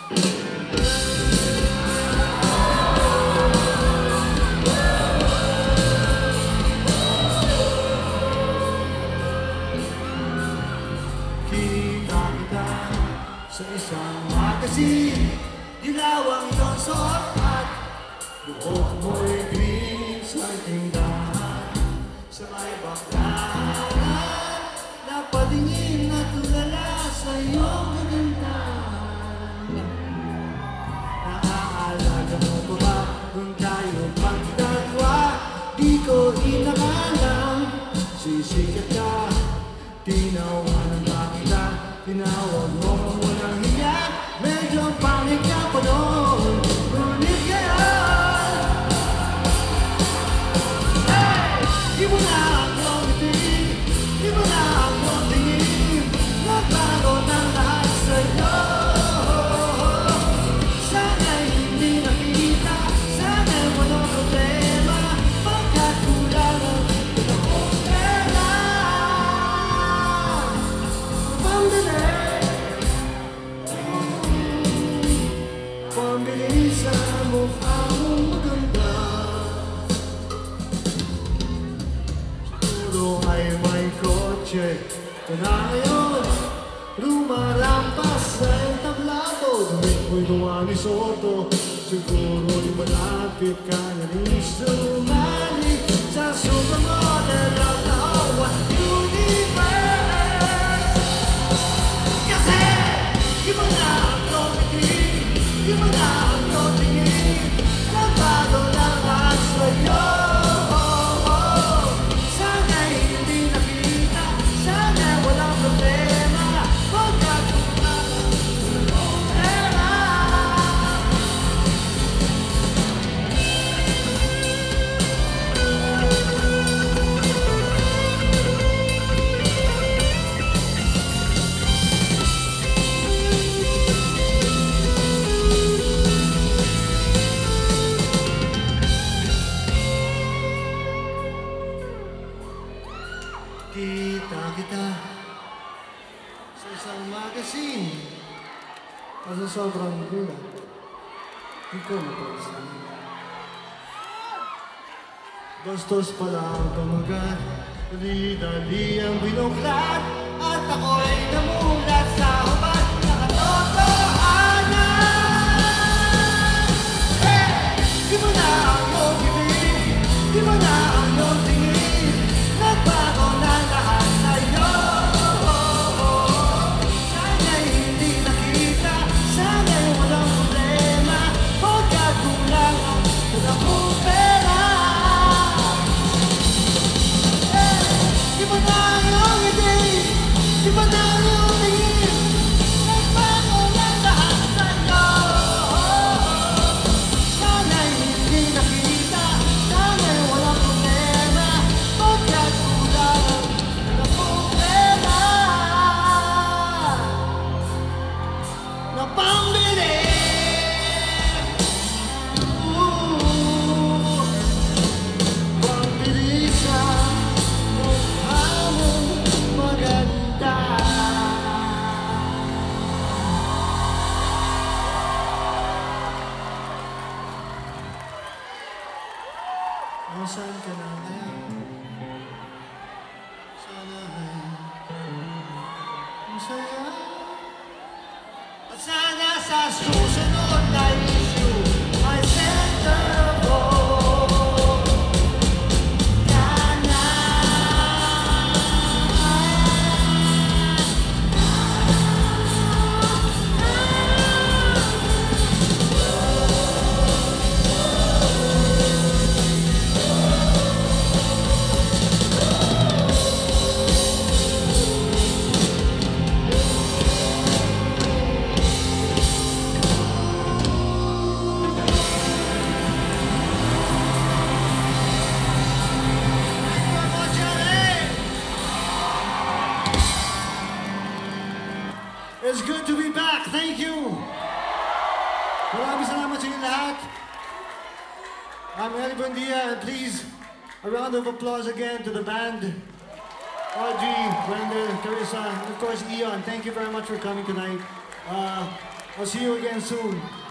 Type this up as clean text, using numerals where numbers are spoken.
Kita sa isang magazine, dilaw ang iyong suot at buhok mo'y green sa tindahan. Sa may baklaran, napatingin at tulala sa iyong kagandahan. Naaalaga mo pa ba kung tayo magdadwa? Di ko inakalang sisikat ka. Tinawanan ba kita? Tinawag mo kung walang hiya. Medyo pangit ka pa noon, ngunit ngayon di mo na akong tingin, di mo na akong tingin. Nagbago ng lahat sa'yo. Sana'y hindi nakita, sana'y walang problema. Pagkat kulang ang akong pera. Pambili sa mukha mong maganda. Siguro ay may kotse ka na ngayon, lumarampas sa entablado. Damit mo'y Juan Soto, siguro'y malapit ka na rin sumali sa supermodel of the whole universe. Kasi di mo na akong tingin, di mo na akong tingin. Nagbago lang ang sa'yo. Sana'y hindi nakita, sana'y walang problema. Pagkat kulang ang pera. Kita sa isang magazine. Kasi sobrang gulat, di ko napansin. Bastos pala ang pamagat, dali-dali ang binuklat, at ako'y namulat sa hubad na katotohanan. Di mo na akong ibig, di mo na akong tingin. Nagbago na lahat sa'yo. Sana'y hindi nakita, sana'y walang problema. Pagkat kulang ang akong pera. Di mo na akong ibig, di mo na akong tingin. Nagbago na lahat sa'yo. Sana'y hindi nakita, sana'y walang problema. Pagkat kulang ang akong pera na pambili. Pambili sa mukha mong maganda. Nasaan ka na kaya? Sana ay masaya. At sana sa susunod na issue ay centerfold ka na. It's good to be back. Thank you. Maraming salamat sa inyo lahat. I'm Eli Buendia, and please, a round of applause again to the band. Audrey, Brenda, Carissa, and of course Ian. Thank you very much for coming tonight. I'll see you again soon.